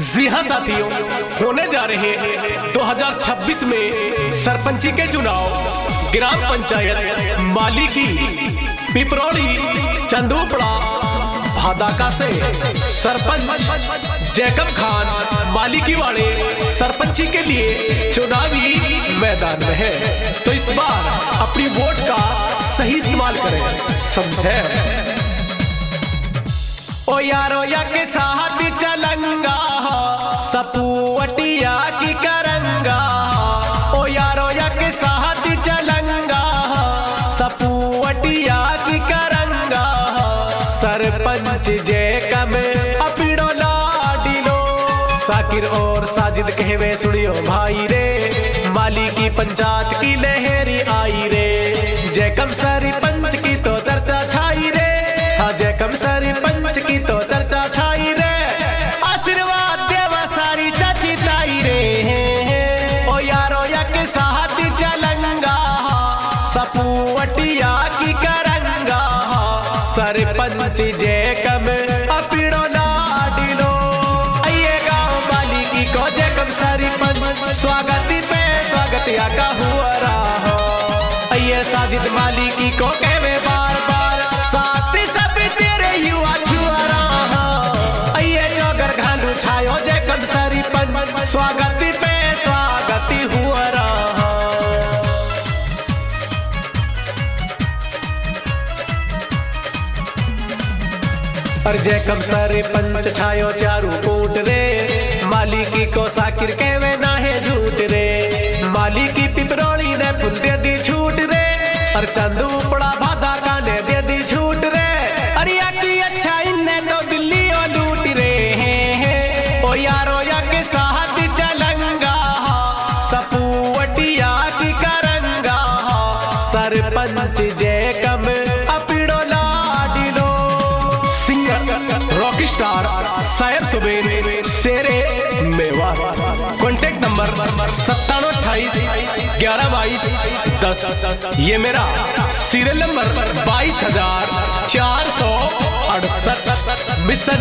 जी हाँ साथियों, होने जा रहे 2026 में सरपंची के चुनाव ग्राम पंचायत माली की पिपरोड़ी चंदूपड़ा भादाका से सरपंच जैकब खान माली की वाड़े सरपंची के लिए चुनावी मैदान में है। तो इस बार अपनी वोट का सही इस्तेमाल करें, समझे। ओ यारो या के साथ चलंगा सपुवटिया की करंगा। ओ यारो या के साथ चलंगा सपुवटिया की करंगा। सरपंच जैकब अपिड़ो लाडिलो साकिर और साजिद कहवे सुनियो भाई रे। माली की पंचायत की लहरी आई रे। जैकब सरपंच की तो चर्चा छाई रे। हाँ जैकब सरपंच की तो चर्चा छाई रे। आशीर्वाद देवा सारी चाची लाई रे। ओ यारो या के साथ चलंगा सपुवटिया की करंगा। सरपंच जैकब अपिड़ो लाडिलो आइए गाँव माली की को जैकब सरपंच स्वागत पे स्वागत आका हुआ रहा। आइए साजिद माली की को कहवे बार बार साथ सब तेरे युवा छुआ रहा। आइए चौगर घालू छायो जैकब सरपंच स्वागत पे स्वागत हुआ रहा। और जैकब सरपंच छायो चारू कोट रे। माली की को साकिर कहवे ना है झूठ रे। माली की पिपरोड़ी ने फुल दे दी छूट रे। और चंदूपड़ा भादाका ने दे दी छूट रे। अरिया की अच्छा इन्ने तो दिल्ली और लूट रे। ओ यारो या के साथ चलंगा सपुवटिया की करंगा। सरपंच जैकब अपिड़ो लाडिलो सिंगर रॉक स्टार शायर सुबेर शेरे मेवा। Contact number 9728 1122 10। ये मेरा सीरियल नंबर 22,468 मिशन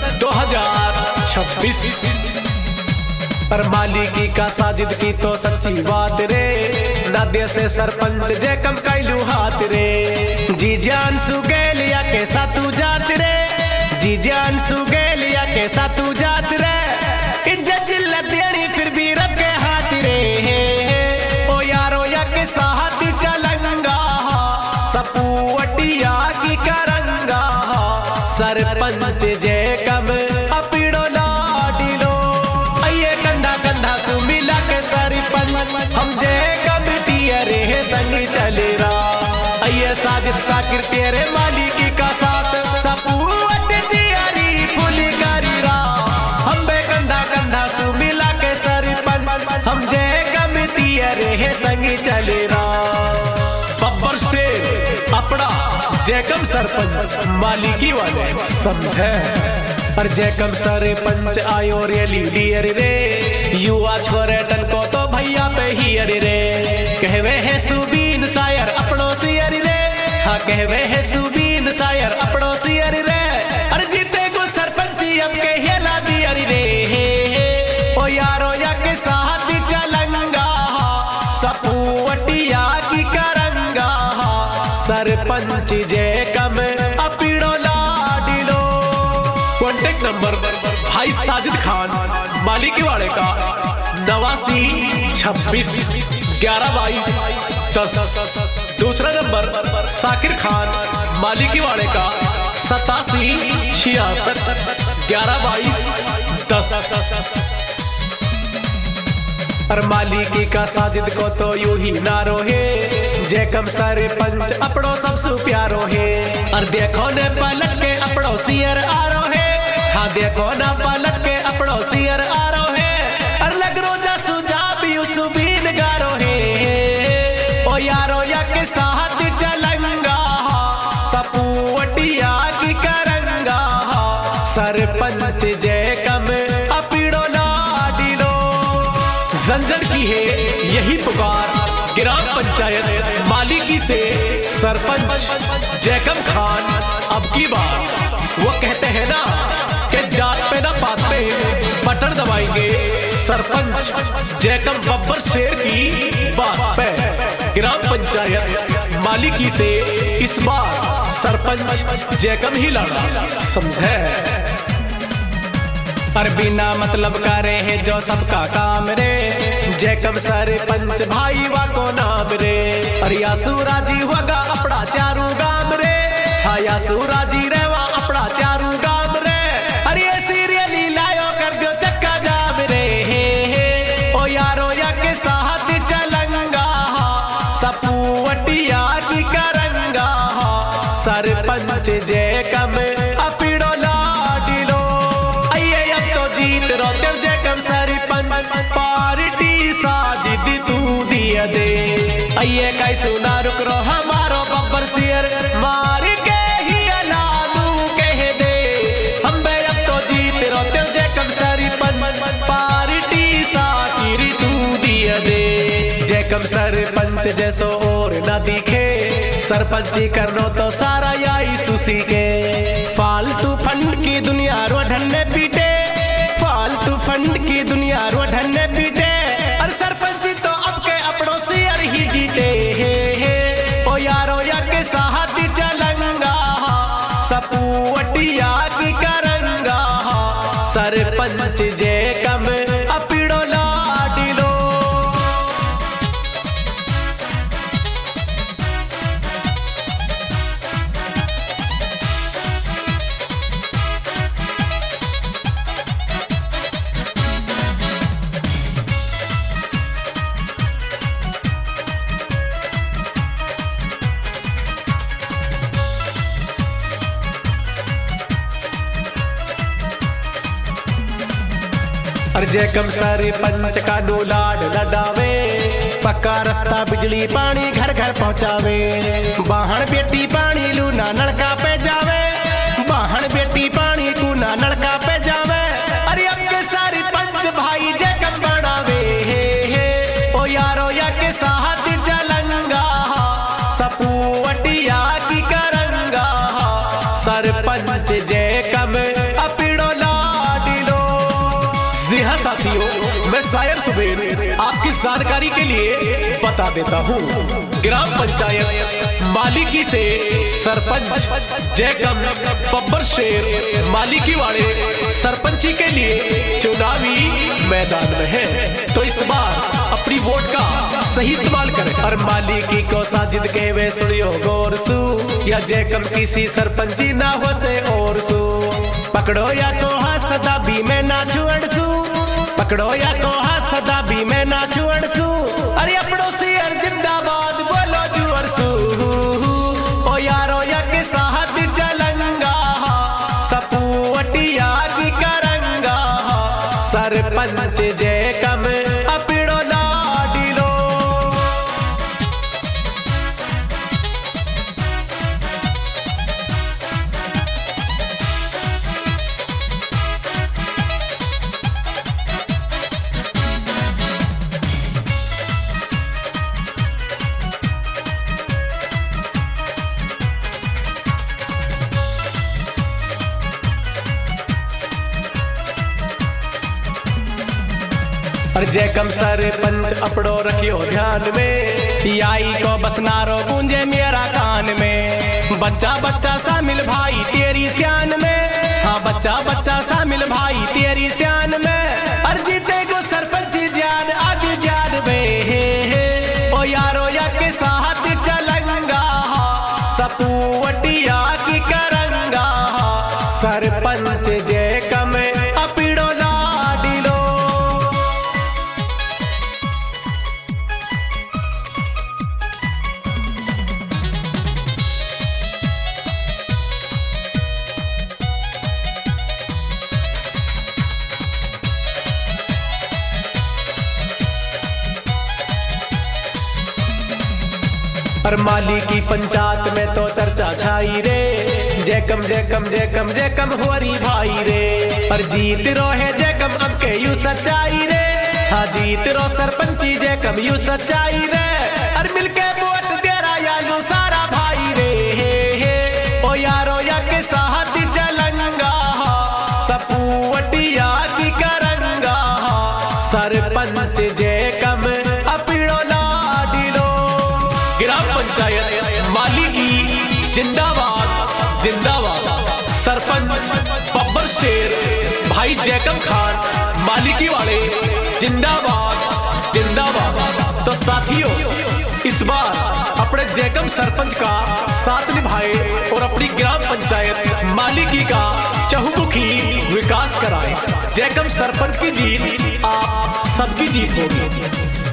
2026। पर माली की का साजिद की तो सच्ची बात रे। नदिया से सरपंच जैकब कैलू हाथ रे। जी जान सुगेलिया के सातू जात रे। जी जान सुगेलिया के सातू जात रे। इज्जत जिल्लत देनी फिर भी रब के हाथ रे। ओ यारो या के साथ चलंगा सपुवटिया की करंगा। सरपंच जैकब अपिड़ो लाडिलो आइए कंधा कंधा सु मिला के सरपंच हम जैकब तियरे संग चले रहा। आइए साजिद साकिर तेरे माली की का साथ सपुवट तियरी फुल करी रहा। हम बे कंधा कंधा सु मिला के सरपंच हम जैकब तियरे संग चले रहा। बब्बर से अपना जैकब सरपंच माली की वाले समझे। पर जैकब सरपंच आयो रे लीडियर रे। युवा छोरे टन को तो भैया पे ही अरे रे। कहवे है सुबीन शायर अपनों सियर रे। हाँ कहवे है सुबीन शायर अपनों सियर रे। अरे जीते को सरपंची अब के हेला दियर रे। ओ यारो या के साथ चलंगा सपुवटिया की करंगा। सरपंच जैकब अपिड़ो लाडिलो। कॉन्टेक्ट नंबर भाई साजिद खान माली की वाड़े का 89 26 1122 10। दूसरा नंबर साकिर खान माली की वाड़े का 87 66 1122 10। और माली की का साजिद को तो यूं ही ना रोहे। जैकब सरपंच अपनों सबसे प्यारो है। और देखो ने पलट के अपनों सियर आरो है। हाँ देखो ना पलट के अपनों सियर आरो है। और लग रोजा सुजाब यूसुबीन गारो है। ओ यारो या के साथ चलंगा सपुवटिया की करंगा। सरपंच जैकब अपिड़ो लाडिलो। जंजर की है यही पुकार ग्राम पंचायत माली की से सरपंच जैकब खान अब की बार। वो कहते हैं ना कि जात पे ना पात पे बटन सरपंच जयकम बब्बर शेर की बात पे ग्राम पंचायत मालिकी से इस बार सरपंच जयकम ही लड़ा, समझे। पर बिना मतलब का रहे जो सबका काम रे, जयकम सरपंच भाई वा को नाम रे। और यासूरा जी होगा अपना चारू गाम रे, हाँ यासूरा जी रेवा अपना चारू गाम रे। अरे सीरियली लायो कर दो चक्का जाम रे, ओ यारो या के साथ चलंगा, सपूवटिया की करंगा। सरपंच जयकम अपीड़ो लाडिलो, आइए अब तो जीत रो तेर जयकम सरपंच, पार्टी साजिद तू दिया दे। आइए काई सुना रुक रो हमारो बब्बर शेर, मार के ही अलानू कह दे। हम बे अब तो जीत रो तेर जयकम सरपंच, पार्टी साजिद तू दिया दे। जयकम सरपंच जैसो और न दिखे, सरपंची करनो तो सारा याई सुसी के। फालतू फंड की दुनिया रो ढन्ने पीटे, फालतू फंड की दुनिया रो ढन्ने पीटे। और सरपंची तो अब के अपनों से अर ही जीते, ओ यारो या के साथ चलंगा, सपूवटिया की करंगा। सरपंच जयकम अपीड़ो लाडिलो। और जयकम सरपंच का लाड लडावे, पक्का रास्ता बिजली पानी घर घर पहुँचावे। बाहन बेटी पानी लूना नलका पे जावे, बाहन बेटी पानी कूना नलका पे जावे। अरे अब के सरपंच भाई जयकम बढ़ावे, ओ यारो या के साथ चलंगा, सपूवटिया की करंगा। सरपंच जयकम अपीड़ो लाडिलो। जी हाँ साथियों, मैं शायर सुबेर आपकी जानकारी के लिए बता देता हूँ। ग्राम पंचायत मालिकी से सरपंच जयकम बब्बर शेर मालिकी वाले सरपंची के लिए चुनावी मैदान में है, तो इस बार अपनी वोट का सही इस्तेमाल करें। और मालिकी को साजिद के वे सुनियो गौर सू, या जयकम किसी सरपंची ना हो से और सू। पकड़ो या तो हाथ सदा भी मैं ना छुअड़सू, पकड़ो या तो हाथ सदा भी मैं ना छुअड़सू। अरे अपनों से हर जिंदाबाद बोलो जुअरसू, ओ यारो या के साथ चलंगा, सपूवटिया की करंगा। सरपंच जयकम अपीड़ो लाडिलो। और जयकम सरपंच अपड़ो रखियो ध्यान में, याई को बसनारो गूंजे मेरा कान में। बच्चा बच्चा शामिल भाई तेरी सियान में, हाँ बच्चा बच्चा शामिल भाई तेरी सियान में। और जीते को सरपंच जान आगे जान में, ओ यारो या के साथ चलंगा, सपूवटिया की करंगा। सरपंच जयकम अपीड़ो लाडिलो। और मालिकी पंचायत में तो चर्चा छाई रे, जयकम जयकम जयकम जयकम हुआरी भाई रे। और जीत रो है जयकम अब के यू सच्चाई रे, हाँ जीत रो सरपंची जयकम यू सच्चाई रे। और मिलके वोट तेरा या यू सारा भाई रे, ओ यारो या के साथ चलंगा, सपूवटिया की करंगा। सरपंच जयकम अपीड़ो लाडिलो। ग्राम पंचायत मालिकी जिंदाबाद जिंदाबाद। सरपंच बब्बर शेर भाई जयकम खान मालिकी वाले जिंदाबाद जिंदाबाद। तो साथियों, इस बार अपने जयकम सरपंच का साथ निभाए और अपनी ग्राम पंचायत मालिकी का चहुमुखी विकास कराए। जयकम सरपंच की जीत आप सबकी जीत होगी।